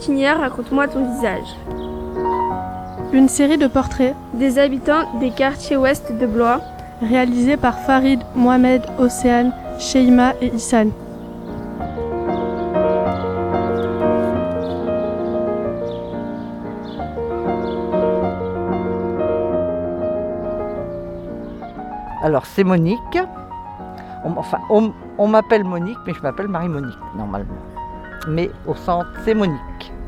Quinière, raconte-moi ton visage. Une série de portraits Des habitants des quartiers ouest de Blois, réalisés par Farid, Mohamed, Océane, Sheima et Issan. Alors c'est Monique. On m'appelle Monique, mais je m'appelle Marie-Monique normalement. Mais au centre, c'est Monique.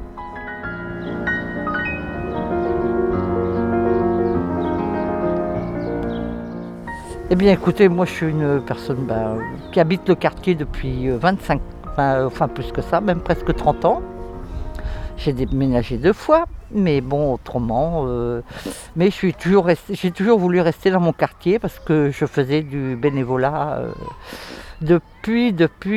Eh bien écoutez, moi je suis une personne qui habite le quartier depuis 25, enfin plus que ça, même presque 30 ans. J'ai déménagé 2 fois, mais bon autrement, mais j'ai toujours voulu rester dans mon quartier parce que je faisais du bénévolat depuis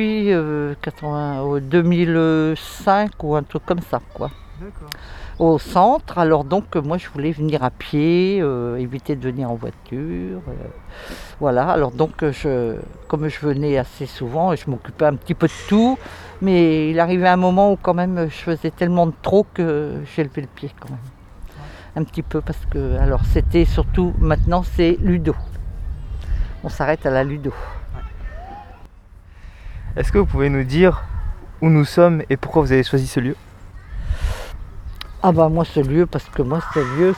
2005 ou un truc comme ça, quoi. D'accord. Au centre, alors donc moi je voulais venir à pied, éviter de venir en voiture. Voilà, alors donc comme je venais assez souvent, je m'occupais un petit peu de tout, mais il arrivait un moment où quand même je faisais tellement de trop que j'ai levé le pied quand même. Un petit peu parce que, alors c'était surtout, maintenant c'est Ludo. On s'arrête à la Ludo. Est-ce que vous pouvez nous dire où nous sommes et pourquoi vous avez choisi ce lieu ? Ah bah moi ce lieu, parce que moi ce lieu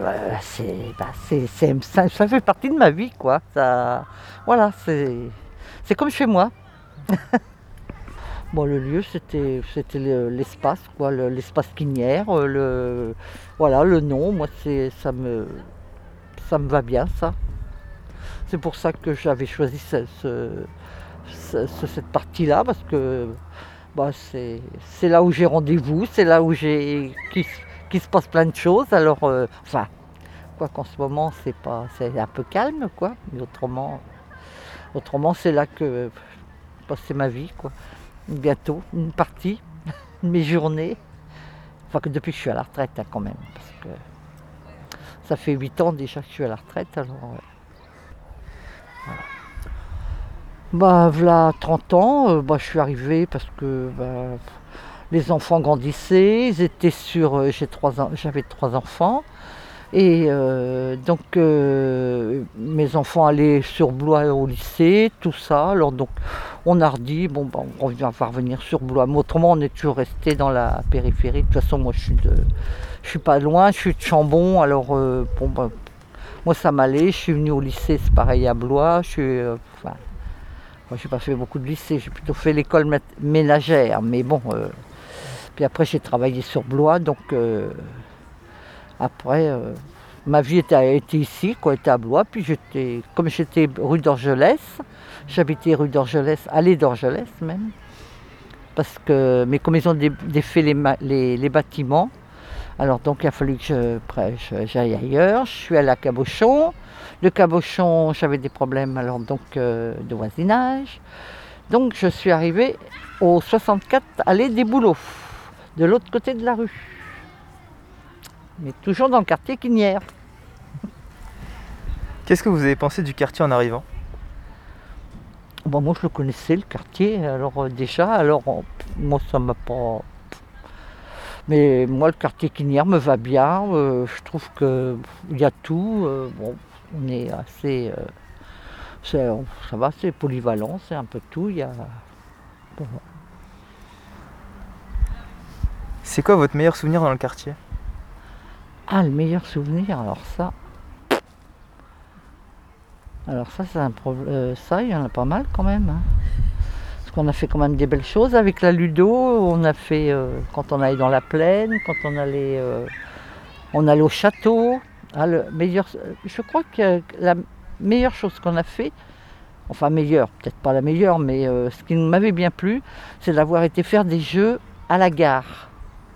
ça fait partie de ma vie quoi. Ça, voilà, c'est comme chez moi. Bon le lieu c'était l'espace quoi, l'espace Quinière, voilà le nom, moi ça me va bien ça. C'est pour ça que j'avais choisi cette partie-là parce que c'est là où j'ai rendez-vous, c'est là où qu'il se passe plein de choses. Alors, quoi qu'en ce moment, c'est un peu calme, quoi. Mais autrement c'est là que passer ma vie, quoi. Bientôt, une partie de mes journées. Enfin, que depuis que je suis à la retraite, hein, quand même. Parce que ça fait 8 ans déjà que je suis à la retraite, alors... Voilà. Voilà 30 ans, je suis arrivée parce que les enfants grandissaient, ils étaient j'avais 3 enfants et donc mes enfants allaient sur Blois au lycée, tout ça. Alors donc on a redit on va revenir sur Blois, mais autrement on est toujours resté dans la périphérie. De toute façon moi je suis pas loin, je suis de Chambon, alors moi ça m'allait, je suis venue au lycée, c'est pareil à Blois, moi, j'ai pas fait beaucoup de lycée, j'ai plutôt fait l'école ménagère, mais bon. Puis après, j'ai travaillé sur Blois, donc après, ma vie était ici, quoi, était à Blois. Puis comme j'étais rue d'Orgelès, j'habitais rue d'Orgelès, allée d'Orgelès même, parce que comme ils ont défait les bâtiments, alors donc il a fallu que j'aille ailleurs. Je suis allée à Cabochon. De Cabochon, j'avais des problèmes alors donc de voisinage. Donc je suis arrivée au 64 allée des Bouleaux, de l'autre côté de la rue. Mais toujours dans le quartier Quinière. Qu'est-ce que vous avez pensé du quartier en arrivant ? Moi je le connaissais le quartier, alors moi ça m'a pas... Mais moi le quartier Quinière me va bien, je trouve qu'il y a tout. On est assez... ça va, c'est polyvalent, c'est un peu tout. C'est quoi votre meilleur souvenir dans le quartier ? Ah, le meilleur souvenir, alors ça c'est un problème. Ça, il y en a pas mal quand même. Hein. Parce qu'on a fait quand même des belles choses avec la Ludo. On a fait quand on allait dans la plaine, quand on allait au château. Ah, je crois que la meilleure chose qu'on a fait, enfin meilleure, peut-être pas la meilleure, mais ce qui m'avait bien plu, c'est d'avoir été faire des jeux à la gare.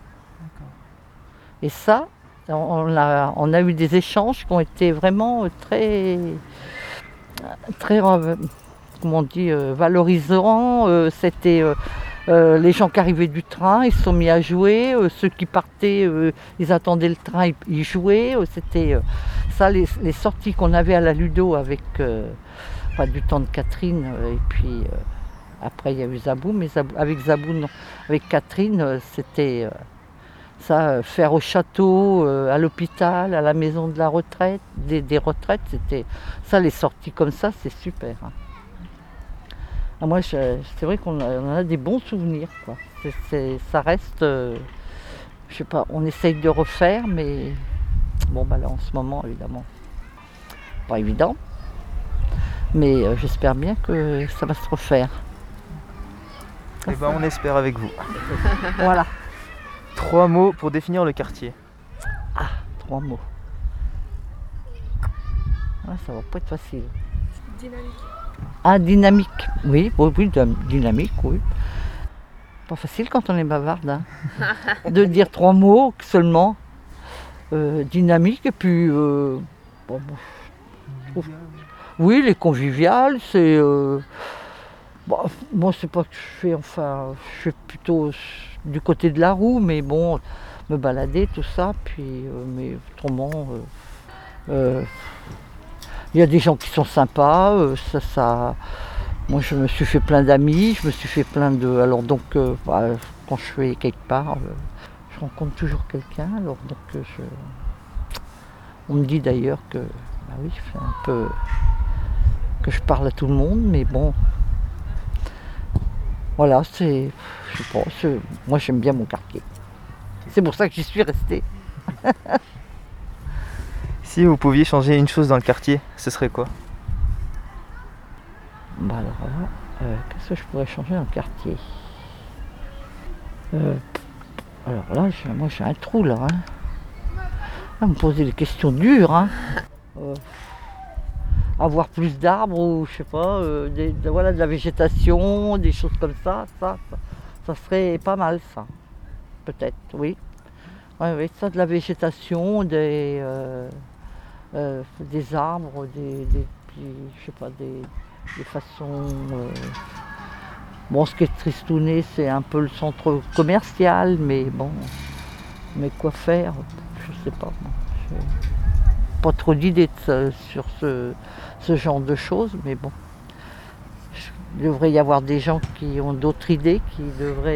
Et ça, on a eu des échanges qui ont été vraiment très, très comment on dit, valorisants. C'était les gens qui arrivaient du train, ils se sont mis à jouer. Ceux qui partaient, ils attendaient le train, ils jouaient. C'était ça, les sorties qu'on avait à la Ludo avec du temps de Catherine. Et puis après, il y a eu Zabou, mais avec Zabou, non. Avec Catherine, c'était... Ça, faire au château, à l'hôpital, à la maison de la retraite, des retraites, c'était ça, les sorties comme ça, c'est super. Hein. Ah, moi, c'est vrai qu'on en a des bons souvenirs, quoi. Ça reste, je sais pas, on essaye de refaire, mais bon, bah là, en ce moment, évidemment, pas évident. Mais j'espère bien que ça va se refaire. Eh ben, on espère avec vous. Voilà. 3 mots pour définir le quartier. 3 mots. Ah, ça va pas être facile. Dynamique. Ah, dynamique. Oui, dynamique, oui. Pas facile quand on est bavarde, hein. De dire 3 mots seulement. Dynamique et puis... bon, je trouve... Oui, les conviviales, c'est... Bon, moi, c'est pas que je fais, enfin, je fais plutôt du côté de la roue, mais bon, me balader, tout ça, puis, mais autrement, il y a des gens qui sont sympas, moi, je me suis fait plein d'amis, je me suis fait plein de... Alors donc, quand je vais quelque part, je rencontre toujours quelqu'un, alors donc, on me dit d'ailleurs que, bah oui, je fais un peu... que je parle à tout le monde, mais bon... Voilà, je sais pas, moi j'aime bien mon quartier. C'est pour ça que j'y suis restée. Si vous pouviez changer une chose dans le quartier, ce serait quoi? Bah alors là, qu'est-ce que je pourrais changer dans le quartier? Alors là, moi j'ai un trou là. Hein. Là, vous me posez des questions dures. Hein. Avoir plus d'arbres ou je sais pas, voilà, de la végétation, des choses comme ça serait pas mal ça, peut-être, oui. Oui, ça, de la végétation, des arbres, je sais pas, des façons. Bon, ce qui est tristouné, c'est un peu le centre commercial, mais bon, mais quoi faire, je sais pas. Pas trop d'idées sur ce genre de choses, mais bon. Il devrait y avoir des gens qui ont d'autres idées, qui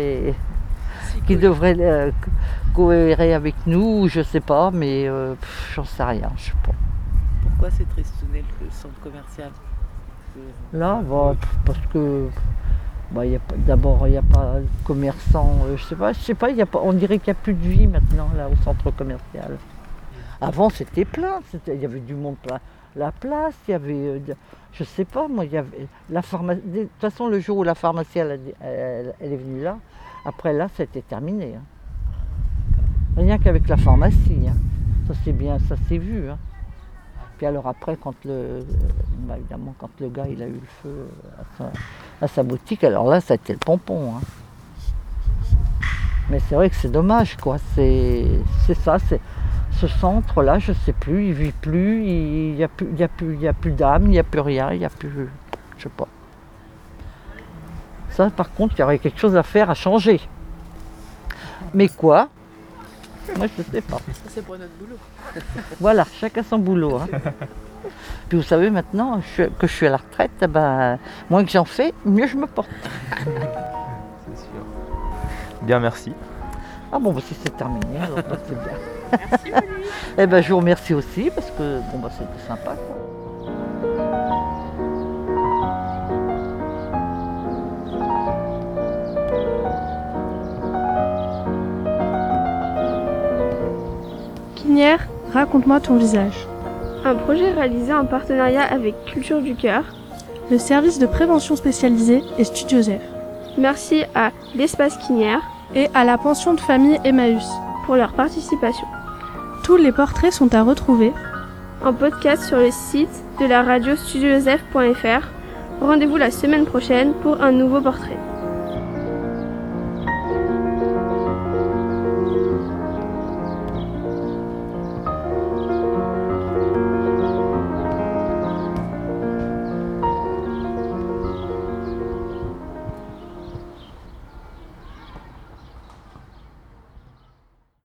devraient coopérer avec nous, je sais pas, mais j'en sais rien, je sais pas. Pourquoi c'est tristouné le centre commercial? Là, bah, parce que bah, d'abord il n'y a pas de commerçants, je sais pas, on dirait qu'il n'y a plus de vie maintenant là au centre commercial. Avant c'était plein, il y avait du monde plein la place, il y avait, je sais pas moi, il y avait la pharmacie. De toute façon le jour où la pharmacie elle est venue là, après là c'était terminé. Hein. Rien qu'avec la pharmacie, hein. Ça c'est bien, ça s'est vu. Hein. Puis alors après évidemment quand le gars il a eu le feu à sa boutique, alors là ça a été le pompon. Hein. Mais c'est vrai que c'est dommage quoi, c'est ça, ce centre-là, je ne sais plus, il ne vit plus, il n'y a plus d'âme, il n'y a plus rien, il n'y a plus... Je sais pas. Ça, par contre, il y aurait quelque chose à faire, à changer. Mais quoi? Moi, je ne sais pas. Ça, c'est pour notre boulot. Voilà, chacun son boulot. Hein. Puis vous savez, maintenant que je suis à la retraite, ben, moins que j'en fais, mieux je me porte. C'est sûr. Bien, merci. Ah bon, bah, si c'est terminé, alors bah, c'est bien. Merci, Marie. Eh ben, je vous remercie aussi parce que bon, bah, c'était sympa. Quoi. Quinière, raconte-moi ton visage. Un projet réalisé en partenariat avec Culture du Cœur. Le service de prévention spécialisé et Studio Zef. Merci à l'Espace Quinière Et à la pension de famille Emmaüs. pour leur participation. Tous les portraits sont à retrouver En podcast sur le site de la radio studiojoseph.fr. Rendez-vous la semaine prochaine pour un nouveau portrait.